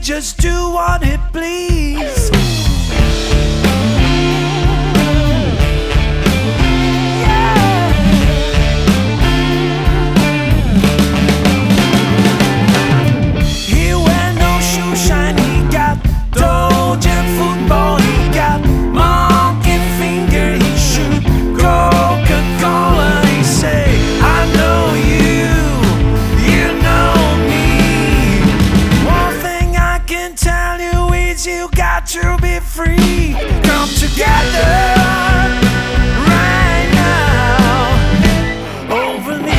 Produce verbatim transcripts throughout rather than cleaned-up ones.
just do what he please. You got to be free. Come together right now over me.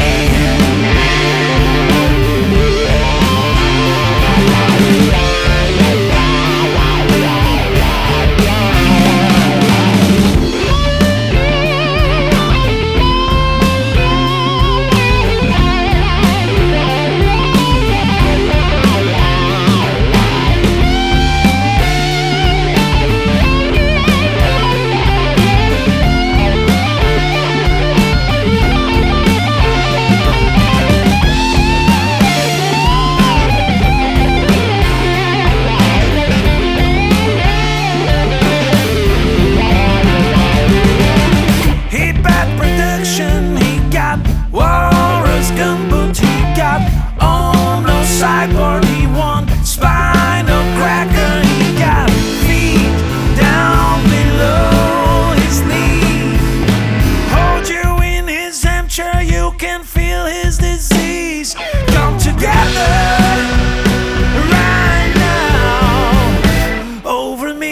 Sideboard, he won spinal cracker. He got feet down below his knee. Hold you in his armchair, you can feel his disease. Come together right now over me.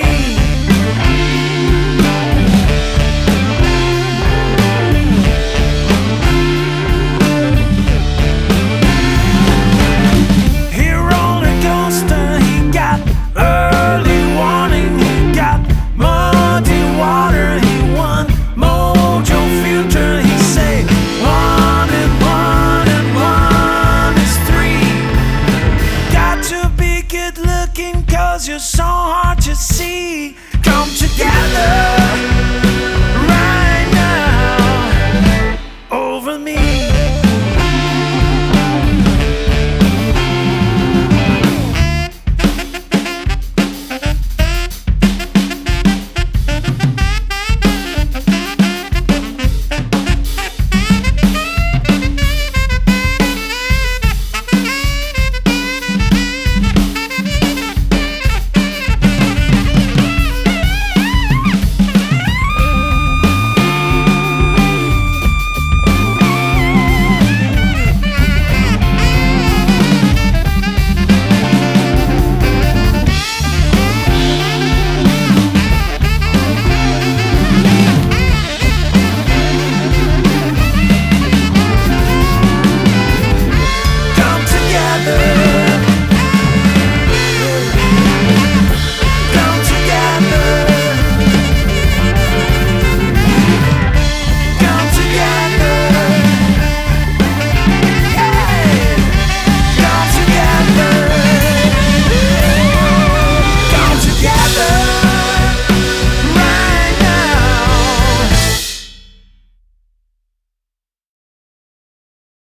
Cause you're so hard to see. Come together